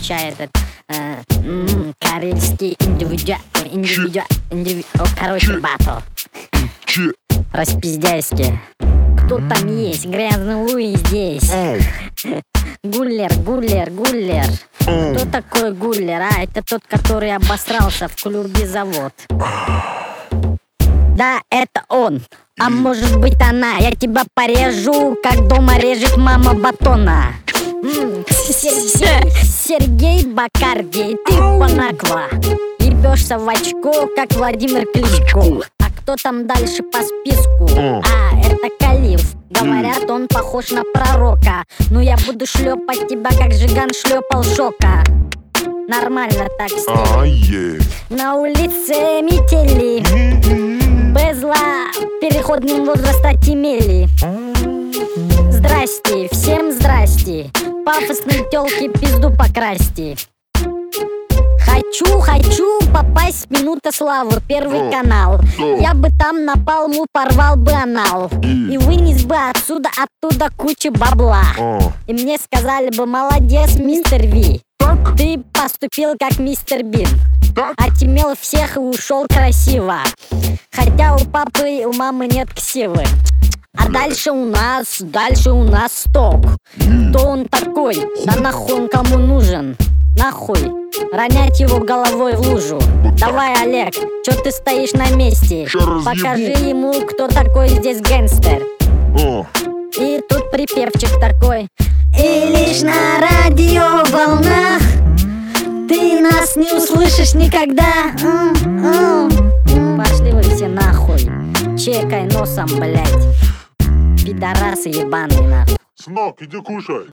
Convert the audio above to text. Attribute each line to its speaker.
Speaker 1: включая этот карельский короче, батл. Распиздяйски. Кто там есть? Грязный Луи здесь. Гуллер. Кто такой Гуллер? Это тот, который обосрался в клубе «Завод». Да, это он. А может быть она. Я тебя порежу, как дома режет мама батона. Сергей Бакарди, ты понаква. Ебешься в очко, как Владимир Кличко. А кто там дальше по списку? Это Калиф. Говорят, он похож на пророка. Но я буду шлепать тебя, как Жиган шлепал Шока. Нормально так стиль. На улице метели, без зла, переходный возраст отемели. Здрасте, всем здрасте. Пафосные тёлки пизду покрасьте. Хочу попасть в «Минута славы», Первый канал. Я бы там напалму порвал бы анал и вынес бы оттуда кучу бабла. И мне сказали бы: молодец, мистер Ви, ты поступил как мистер Бин. Отимел всех и ушел красиво, хотя у папы и у мамы нет ксивы. А дальше у нас сток. Кто он такой? Да нахуй он кому нужен? Нахуй ронять его головой в лужу. Давай, Олег, чё ты стоишь на месте? Покажи ему, кто такой здесь гэнгстер. И тут припевчик такой: и лишь на радиоволнах ты нас не услышишь никогда. Пошли вы все нахуй. Чекай носом, блять. Пидорасы ебаные нахуй.
Speaker 2: Сынок, иди кушай.